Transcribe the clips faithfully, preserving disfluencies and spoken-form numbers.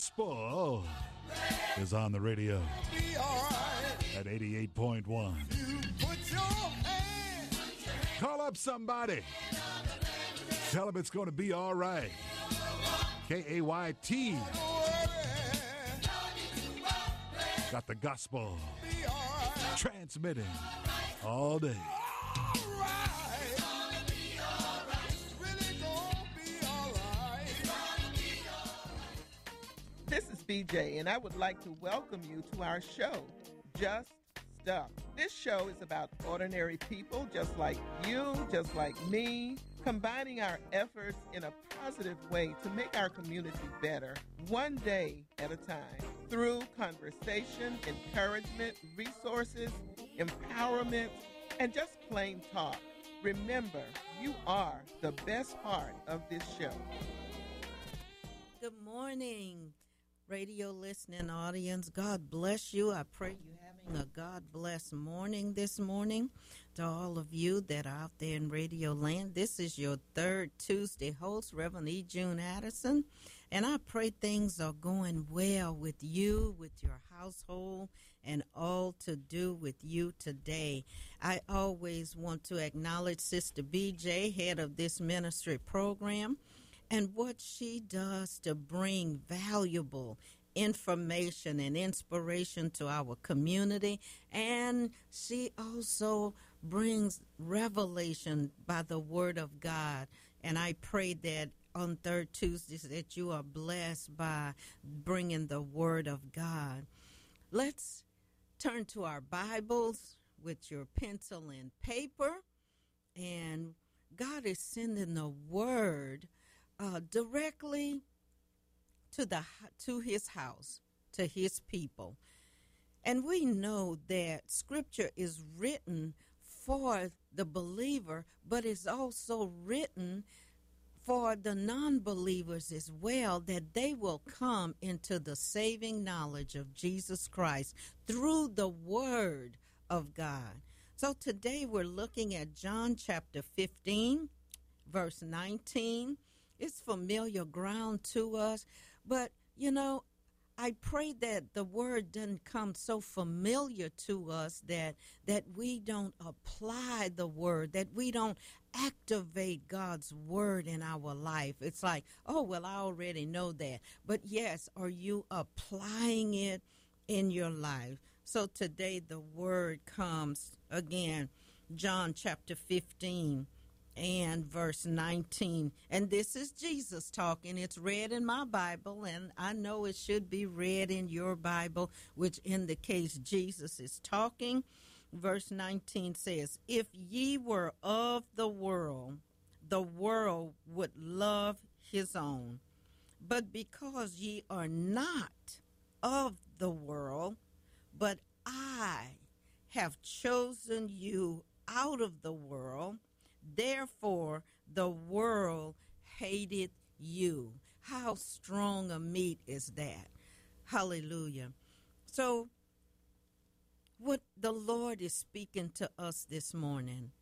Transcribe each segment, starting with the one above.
Gospel is on the radio at eighty-eight point one. Call up somebody. Tell them it's going to be all right. K A Y T. Got the gospel transmitting all day. This is B J, and I would like to welcome you to our show, Just Stuff. This show is about ordinary people just like you, just like me, combining our efforts in a positive way to make our community better, one day at a time, through conversation, encouragement, resources, empowerment, and just plain talk. Remember, you are the best part of this show. Good morning, radio listening audience. God bless you. I pray you're having a God bless morning this morning. To all of you that are out there in radio land, this is your third Tuesday host, Reverend E. June Addison, and I pray things are going well with you, with your household, and all to do with you today. I always want to acknowledge Sister B J, head of this ministry program, and what she does to bring valuable information and inspiration to our community. And she also brings revelation by the word of God. And I pray that on third Tuesdays that you are blessed by bringing the word of God. Let's turn to our Bibles with your pencil and paper. And God is sending the word Uh, directly to the to his house, to his people. And we know that scripture is written for the believer, but it's also written for the non-believers as well, that they will come into the saving knowledge of Jesus Christ through the word of God. So today we're looking at John chapter fifteen, verse nineteen. It's familiar ground to us, but, you know, I pray that the word doesn't come so familiar to us that that we don't apply the word, that we don't activate God's word in our life. It's like, oh, well, I already know that. But, yes, are you applying it in your life? So today the word comes, again, John chapter fifteen. And verse nineteen. And this is Jesus talking. It's read in my Bible, and I know it should be read in your Bible, which indicates Jesus is talking. Verse nineteen says, "If ye were of the world, the world would love his own. But because ye are not of the world, but I have chosen you out of the world, therefore the world hated you." How strong a meat is that? Hallelujah. So what the Lord is speaking to us this morning,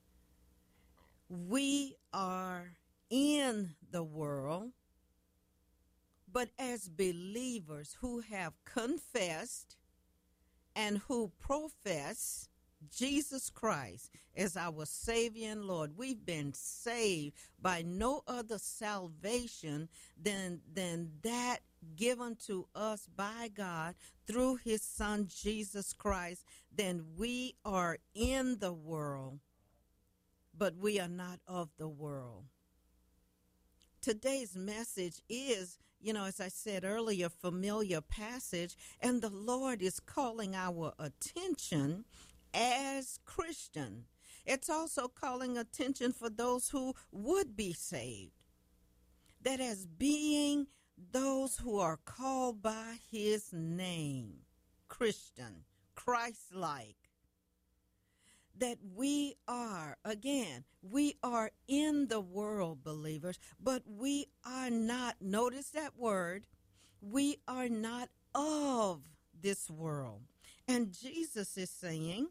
we are in the world, but as believers who have confessed and who profess Jesus Christ as our Savior and Lord, we've been saved by no other salvation than, than that given to us by God through his Son Jesus Christ. Then we are in the world, but we are not of the world. Today's message is, you know, as I said earlier, familiar passage, and the Lord is calling our attention as Christian. It's also calling attention for those who would be saved, that as being those who are called by his name, Christian, Christ-like, that we are, again, we are in the world, believers, but we are not, notice that word, we are not of this world. And Jesus is saying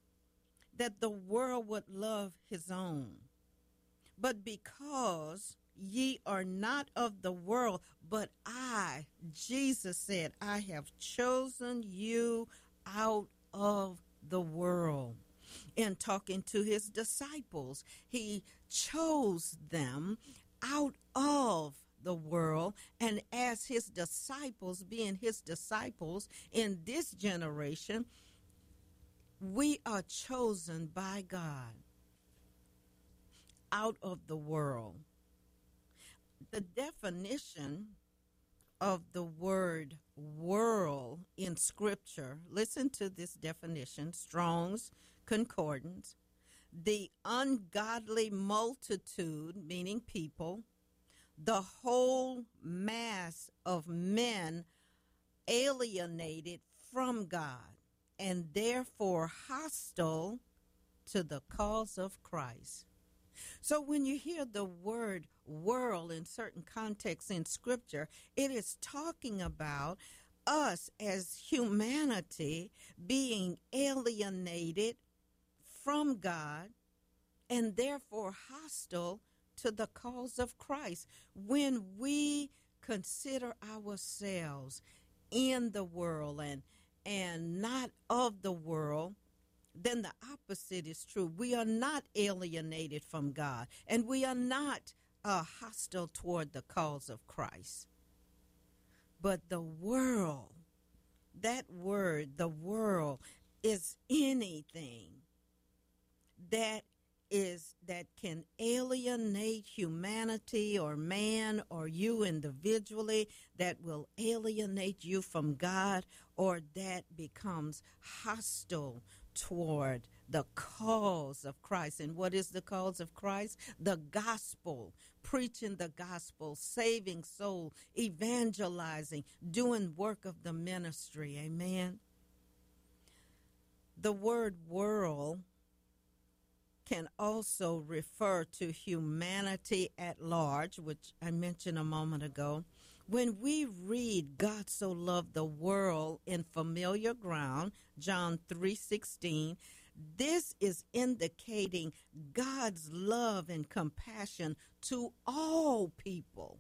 that the world would love his own. But because, ye are not of the world, but I, Jesus said, I have chosen you out of the world. In talking to his disciples, he chose them out of the world, and as his disciples, being his disciples in this generation, we are chosen by God out of the world. The definition of the word world in Scripture, listen to this definition, Strong's Concordance: the ungodly multitude, meaning people, the whole mass of men alienated from God and therefore hostile to the cause of Christ. So when you hear the word world in certain contexts in Scripture, it is talking about us as humanity being alienated from God and therefore hostile to the cause of Christ. When we consider ourselves in the world and and not of the world, then the opposite is true. We are not alienated from God, and we are not uh, hostile toward the cause of Christ. But the world, that word, the world, is anything that is that can alienate humanity or man or you individually, that will alienate you from God, or that becomes hostile toward the cause of Christ. And what is the cause of Christ? The gospel, preaching the gospel, saving soul, evangelizing, doing work of the ministry. Amen. The word world can also refer to humanity at large, which I mentioned a moment ago. When we read God so loved the world in familiar ground, John three sixteen, this is indicating God's love and compassion to all people.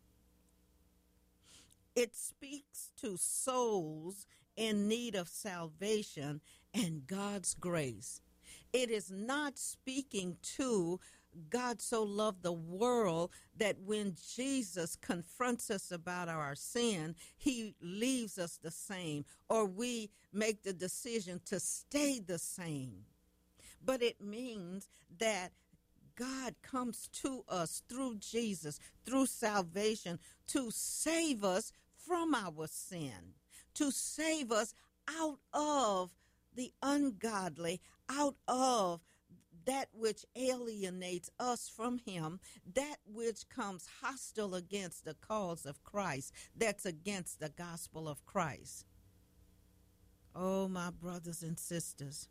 It speaks to souls in need of salvation and God's grace. It is not speaking to God so loved the world that when Jesus confronts us about our sin, he leaves us the same, or we make the decision to stay the same. But it means that God comes to us through Jesus, through salvation, to save us from our sin, to save us out of the ungodly, out of that which alienates us from him, that which comes hostile against the cause of Christ, that's against the gospel of Christ. Oh, my brothers and sisters,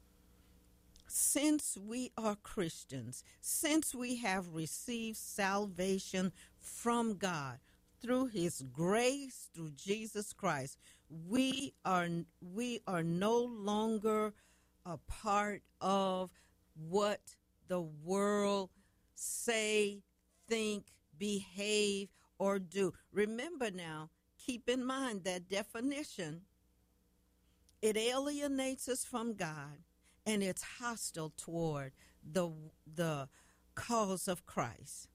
since we are Christians, since we have received salvation from God through his grace, through Jesus Christ, we are we are no longer a part of what the world say, think, behave, or do. Remember now, keep in mind that definition. It alienates us from God, and it's hostile toward the the cause of Christ.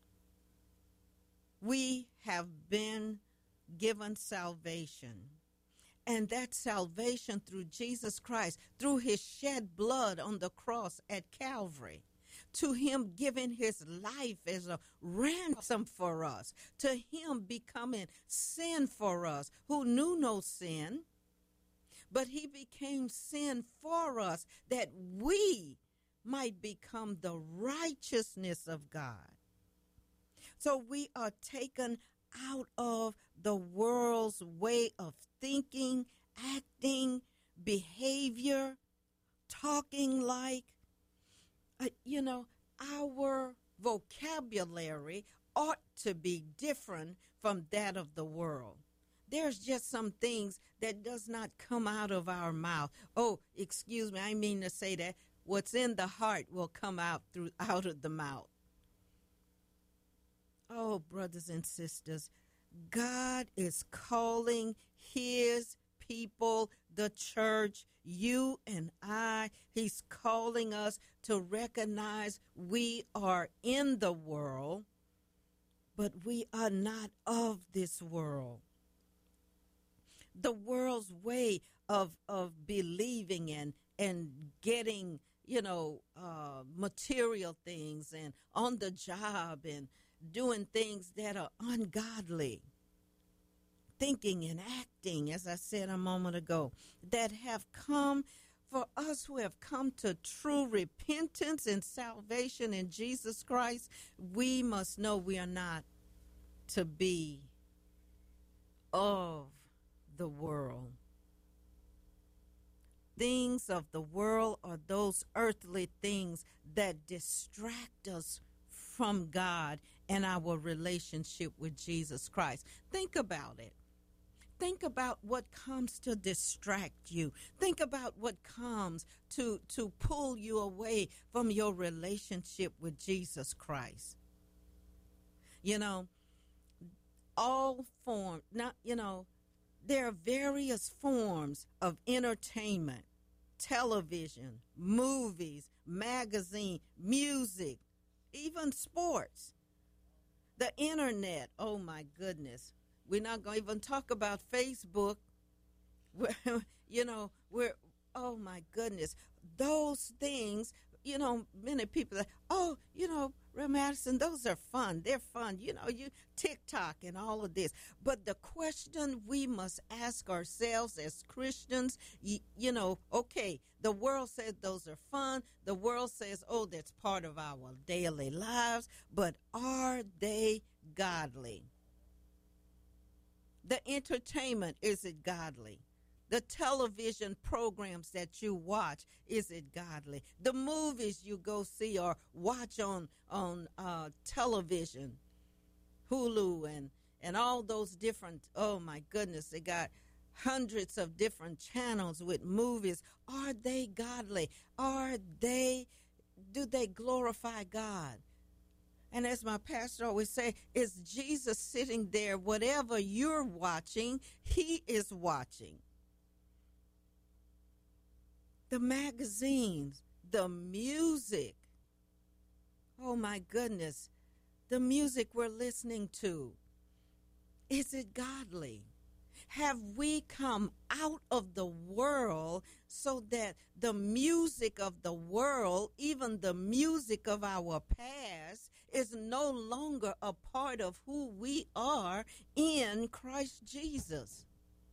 We have been given salvation, and that salvation through Jesus Christ, through his shed blood on the cross at Calvary, to him giving his life as a ransom for us, to him becoming sin for us who knew no sin, but he became sin for us that we might become the righteousness of God. So we are taken out of the world's way of thinking, acting, behavior, talking like, uh, you know, our vocabulary ought to be different from that of the world. There's just some things that does not come out of our mouth. Oh, excuse me, I mean to say that what's in the heart will come out through out of the mouth. Oh, brothers and sisters, God is calling his people, the church, you and I. He's calling us to recognize we are in the world, but we are not of this world. The world's way of of believing and and getting, you know, uh, material things and on the job and doing things that are ungodly, thinking and acting, as I said a moment ago, that have come for us who have come to true repentance and salvation in Jesus Christ. We must know we are not to be of the world. Things of the world are those earthly things that distract us from God and our relationship with Jesus Christ. Think about it. Think about what comes to distract you. Think about what comes to, to pull you away from your relationship with Jesus Christ. You know, all forms, not, you know, there are various forms of entertainment, television, movies, magazine, music, even sports, the internet. Oh, my goodness. We're not going to even talk about Facebook. We're, you know, we're, oh, my goodness. Those things, you know, many people are, oh, you know, Reverend Madison, those are fun. They're fun. You know, you TikTok and all of this. But the question we must ask ourselves as Christians, you, you know, okay, the world says those are fun. The world says, oh, that's part of our daily lives. But are they godly? The entertainment, is it godly? The television programs that you watch, is it godly? The movies you go see or watch on on uh, television, Hulu and, and all those different, oh my goodness, they got hundreds of different channels with movies. Are they godly? Are they, do they glorify God? And as my pastor always say, is Jesus sitting there? Whatever you're watching, he is watching. The magazines, the music. Oh, my goodness. The music we're listening to. Is it godly? Have we come out of the world so that the music of the world, even the music of our past, is no longer a part of who we are in Christ Jesus?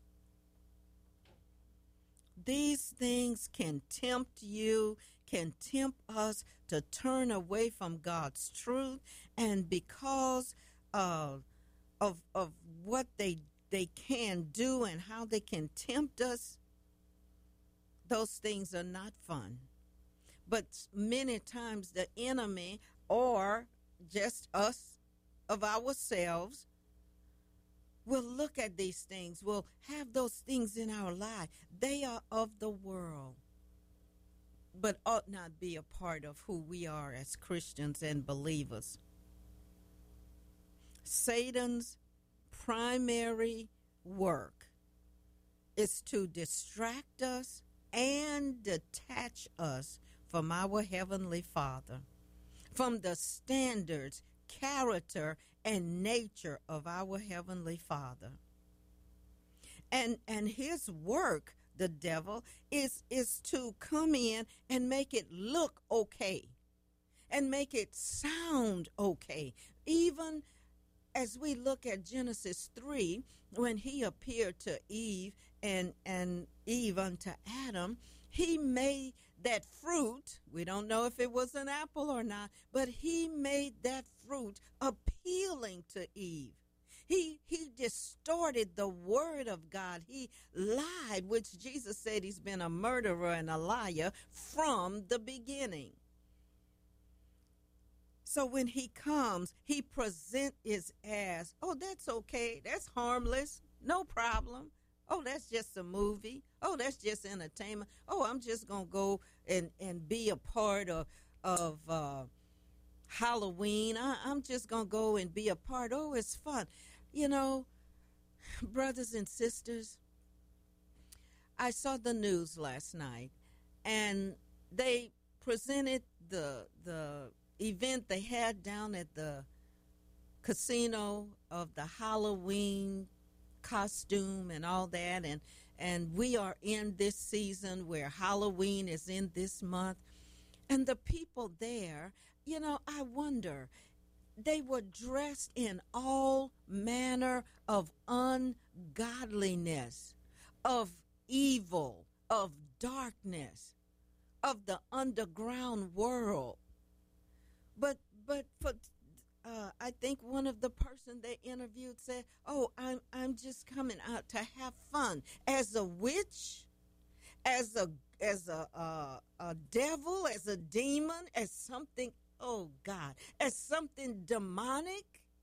These things can tempt you, can tempt us to turn away from God's truth. And because of, of, of what they, they can do and how they can tempt us, those things are not fun. But many times the enemy, or just us of ourselves, we'll look at these things. We'll have those things in our life. They are of the world, but ought not be a part of who we are as Christians and believers. Satan's primary work is to distract us and detach us from our Heavenly Father, from the standards, character, and nature of our Heavenly Father. And and his work, the devil, is, is to come in and make it look okay and make it sound okay. Even as we look at Genesis three, when he appeared to Eve and, and Eve unto Adam, he made that fruit, we don't know if it was an apple or not, but he made that fruit appealing to Eve. He he distorted the word of God. He lied, which Jesus said he's been a murderer and a liar from the beginning. So when he comes, he presents it as, oh, that's okay. That's harmless. No problem. Oh, that's just a movie. Oh, that's just entertainment. Oh, I'm just going to go and, and be a part of, of uh, Halloween. I, I'm just going to go and be a part. Oh, it's fun. You know, brothers and sisters, I saw the news last night, and they presented the the event they had down at the casino of the Halloween costume and all that, and and we are in this season where Halloween is in this month, and the people there, you know, I wonder, they were dressed in all manner of ungodliness, of evil, of darkness, of the underground world. But but for uh, I think one of the person they interviewed said, "Oh, I'm I'm just coming out to have fun as a witch, as a as a uh, a devil, as a demon, as something. Oh God, as something demonic."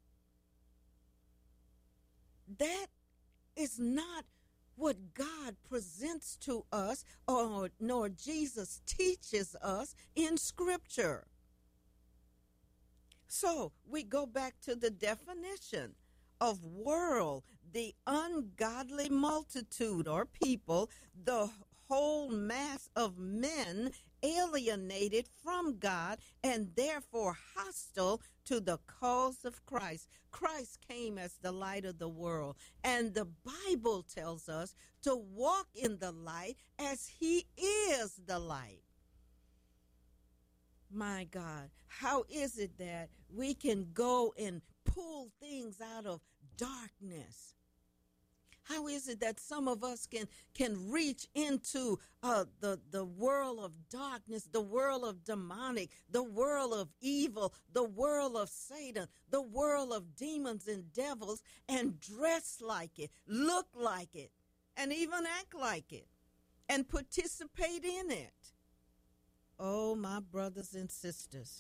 That is not what God presents to us, or nor Jesus teaches us in Scripture. So we go back to the definition of world, the ungodly multitude or people, the whole mass of men alienated from God and therefore hostile to the cause of Christ. Christ came as the light of the world, and the Bible tells us to walk in the light as he is the light. My God, how is it that we can go and pull things out of darkness? How is it that some of us can can reach into uh, the, the world of darkness, the world of demonic, the world of evil, the world of Satan, the world of demons and devils, and dress like it, look like it, and even act like it, and participate in it? Oh, my brothers and sisters,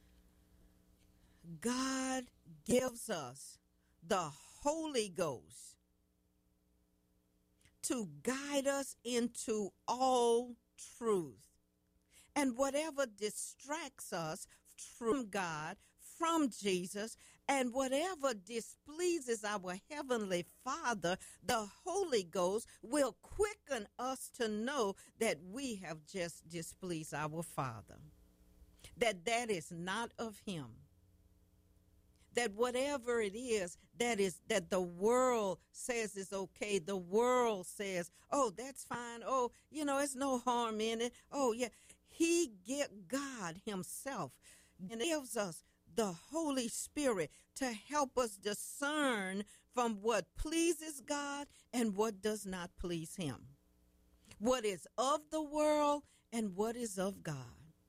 God gives us the Holy Ghost to guide us into all truth. And whatever distracts us from God, from Jesus, and whatever displeases our Heavenly Father, the Holy Ghost will quicken us to know that we have just displeased our Father, that that is not of him. That whatever it is that is that the world says is okay, the world says, oh, that's fine. Oh, you know, it's no harm in it. Oh, yeah. He get God himself and gives us the Holy Spirit to help us discern from what pleases God and what does not please him, what is of the world and what is of God.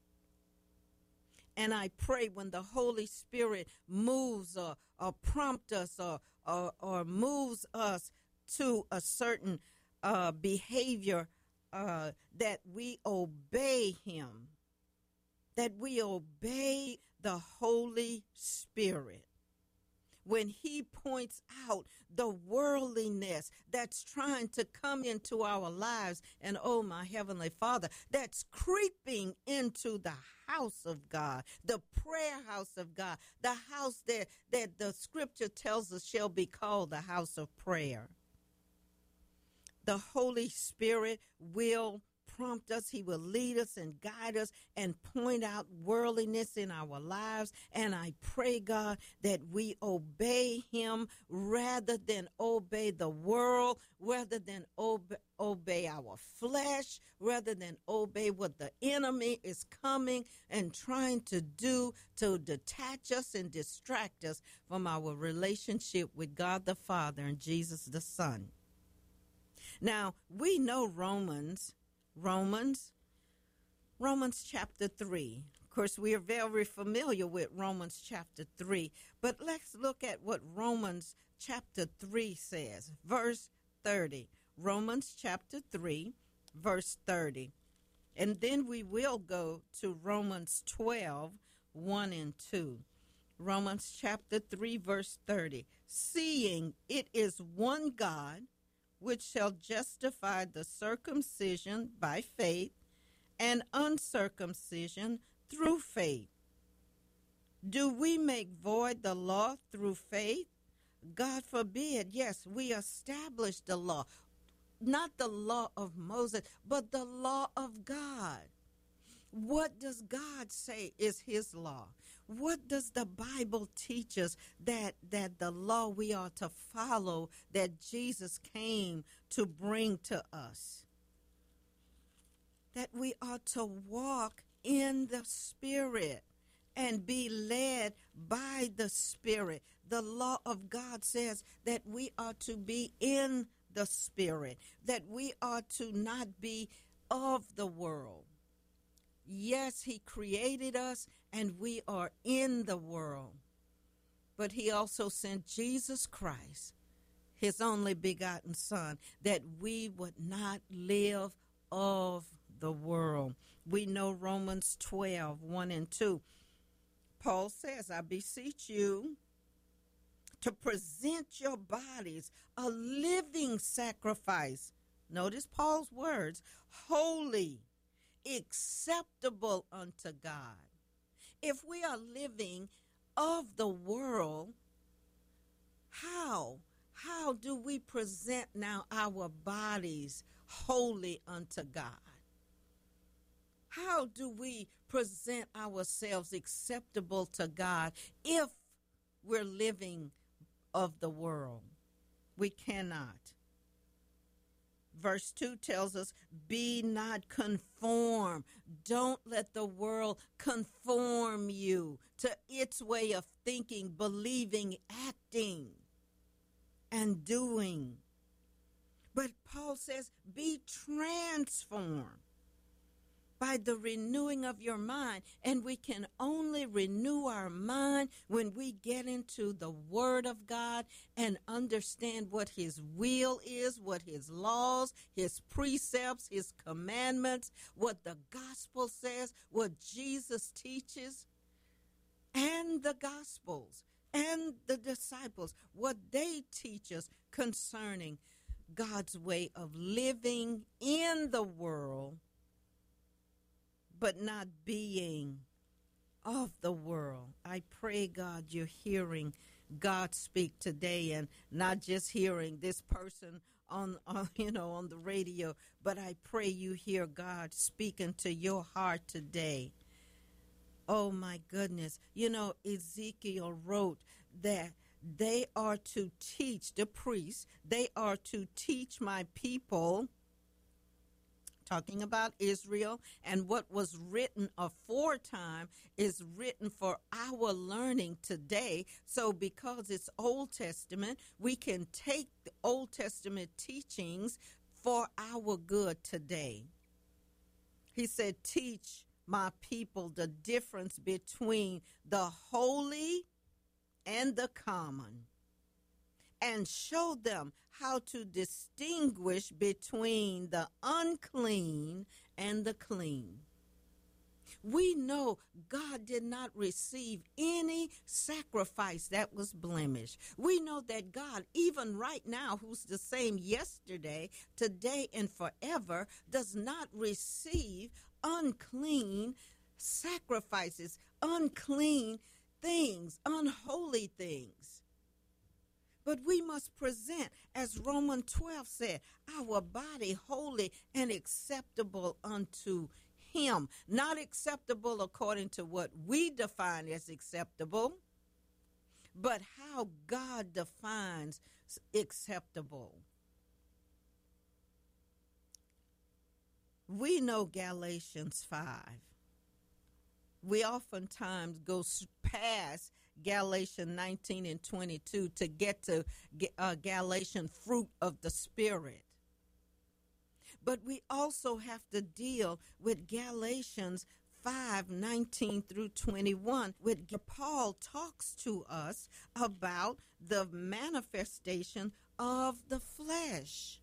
And I pray when the Holy Spirit moves or, or prompts us or, or, or moves us to a certain uh, behavior, uh, that we obey him, that we obey the Holy Spirit. When he points out the worldliness that's trying to come into our lives, and oh, my Heavenly Father, that's creeping into the house of God, the prayer house of God, the house that, that the scripture tells us shall be called the house of prayer. The Holy Spirit will prompt us. He will lead us and guide us and point out worldliness in our lives. And I pray, God, that we obey him rather than obey the world, rather than obey, obey our flesh, rather than obey what the enemy is coming and trying to do to detach us and distract us from our relationship with God the Father and Jesus the Son. Now, we know Romans Romans, Romans chapter three. Of course, we are very familiar with Romans chapter three, but let's look at what Romans chapter three says. Verse thirty. Romans chapter three, verse thirty. And then we will go to Romans twelve, one and two. Romans chapter three, verse thirty. Seeing it is one God, which shall justify the circumcision by faith and uncircumcision through faith. Do we make void the law through faith? God forbid. Yes, we establish the law. Not the law of Moses, but the law of God. What does God say is his law? What does the Bible teach us that, that the law we are to follow, that Jesus came to bring to us? That we are to walk in the Spirit and be led by the Spirit. The law of God says that we are to be in the Spirit, that we are to not be of the world. Yes, he created us and we are in the world, but he also sent Jesus Christ, his only begotten Son, that we would not live of the world. We know Romans twelve, one and two. Paul says, I beseech you to present your bodies a living sacrifice. Notice Paul's words, holy, acceptable unto God. If we are living of the world, how? How do we present now our bodies holy unto God? How do we present ourselves acceptable to God if we're living of the world? We cannot. Verse two tells us, be not conformed. Don't let the world conform you to its way of thinking, believing, acting, and doing. But Paul says, be transformed by the renewing of your mind. And we can only renew our mind when we get into the Word of God and understand what his will is, what his laws, his precepts, his commandments, what the gospel says, what Jesus teaches, and the gospels and the disciples, what they teach us concerning God's way of living in the world, but not being of the world. I pray, God, you're hearing God speak today, and not just hearing this person on, on, you know, on the radio, but I pray you hear God speaking to your heart today. Oh, my goodness. You know, Ezekiel wrote that they are to teach, the priests, they are to teach my people, talking about Israel, and what was written aforetime is written for our learning today. So because it's Old Testament, we can take the Old Testament teachings for our good today. He said, teach my people the difference between the holy and the common, and show them how to distinguish between the unclean and the clean. We know God did not receive any sacrifice that was blemished. We know that God, even right now, who's the same yesterday, today, and forever, does not receive unclean sacrifices, unclean things, unholy things. But we must present, as Romans twelve said, our body holy and acceptable unto him. Not acceptable according to what we define as acceptable, but how God defines acceptable. We know Galatians five. We oftentimes go past Galatians nineteen and twenty-two to get to uh, Galatian fruit of the Spirit. But we also have to deal with Galatians five, nineteen through twenty-one, where Paul talks to us about the manifestation of the flesh.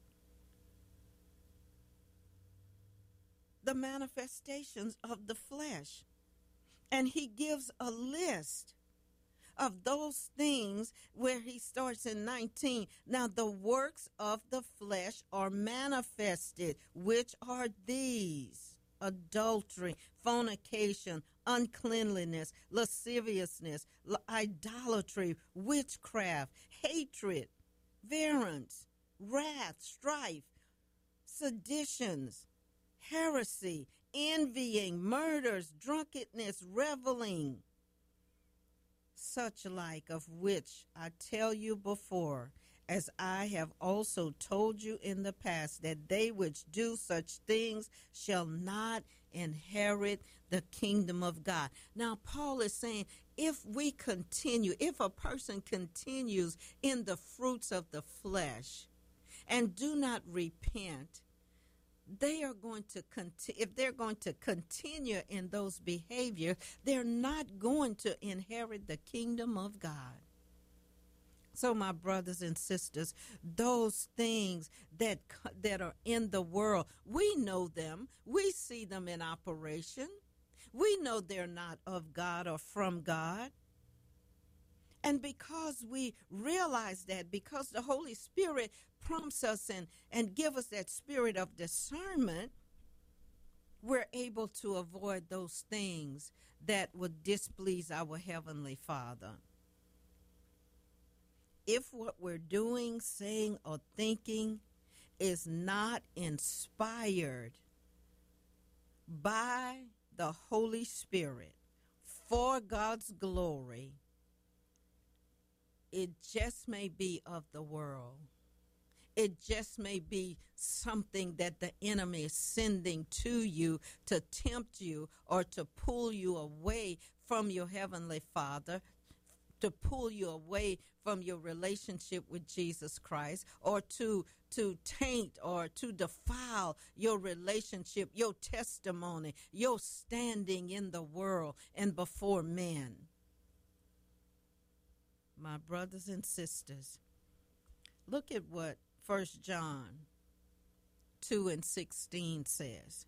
The manifestations of the flesh. And he gives a list of those things where he starts in nineteen. Now the works of the flesh are manifested, which are these: adultery, fornication, uncleanliness, lasciviousness, idolatry, witchcraft, hatred, variance, wrath, strife, seditions, heresy, envying, murders, drunkenness, reveling, such like, of which I tell you before, as I have also told you in the past, that they which do such things shall not inherit the kingdom of God. Now, Paul is saying, if we continue, if a person continues in the fruits of the flesh and do not repent, they are going to continue, if they're going to continue in those behaviors, they're not going to inherit the kingdom of God. So, my brothers and sisters, those things that that are in the world, we know them. We see them in operation. We know they're not of God or from God. And because we realize that, because the Holy Spirit prompts us and, and give us that spirit of discernment, we're able to avoid those things that would displease our Heavenly Father. If what we're doing, saying, or thinking is not inspired by the Holy Spirit for God's glory, it just may be of the world. It just may be something that the enemy is sending to you to tempt you or to pull you away from your Heavenly Father, to pull you away from your relationship with Jesus Christ, or to to taint or to defile your relationship, your testimony, your standing in the world and before men. My brothers and sisters, look at what First John two and sixteen says.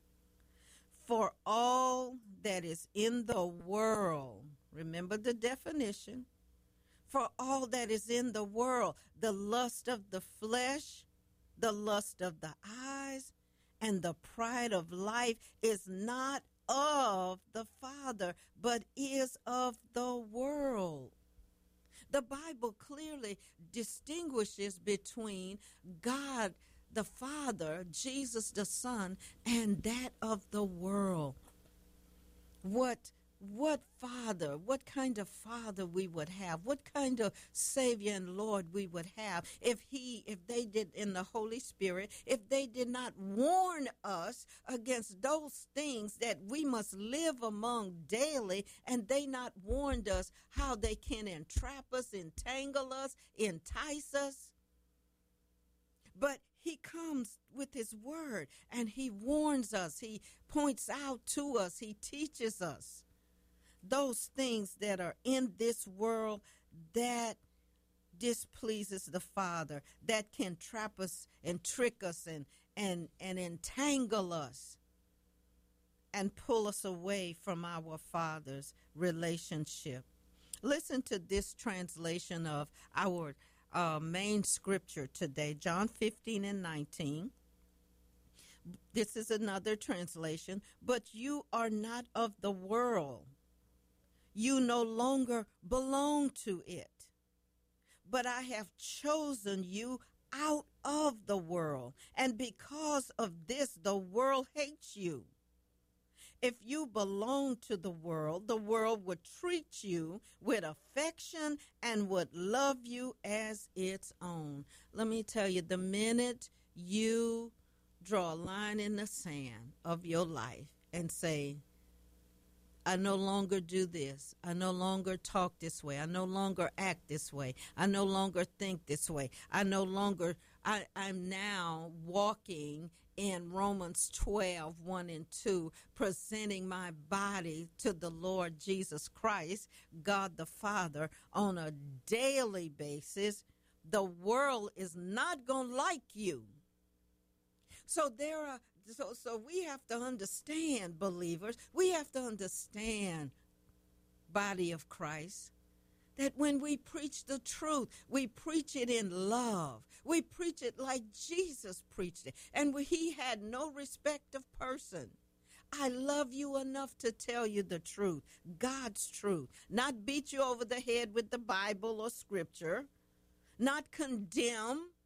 For all that is in the world, remember the definition, for all that is in the world, the lust of the flesh, the lust of the eyes, and the pride of life is not of the Father, but is of the world. The Bible clearly distinguishes between God the Father, Jesus the Son, and that of the world. What what father, what kind of father we would have, what kind of Savior and Lord we would have if he, if they did, in the Holy Spirit, if they did not warn us against those things that we must live among daily, and they not warned us how they can entrap us, entangle us, entice us. But he comes with his word and he warns us, he points out to us, he teaches us those things that are in this world that displeases the Father, that can trap us and trick us and, and, and entangle us and pull us away from our Father's relationship. Listen to this translation of our uh, main scripture today, John fifteen and nineteen. This is another translation. But you are not of the world. You no longer belong to it. But I have chosen you out of the world, and because of this, the world hates you. If you belong to the world, the world would treat you with affection and would love you as its own. Let me tell you, the minute you draw a line in the sand of your life and say, I no longer do this. I no longer talk this way. I no longer act this way. I no longer think this way. I no longer, I, I'm now walking in Romans twelve, one and two, presenting my body to the Lord Jesus Christ, God the Father, on a daily basis. The world is not going to like you. So there are So, so we have to understand, believers, we have to understand, body of Christ, that when we preach the truth, we preach it in love. We preach it like Jesus preached it. And we, he had no respect of person. I love you enough to tell you the truth, God's truth, not beat you over the head with the Bible or scripture, not condemn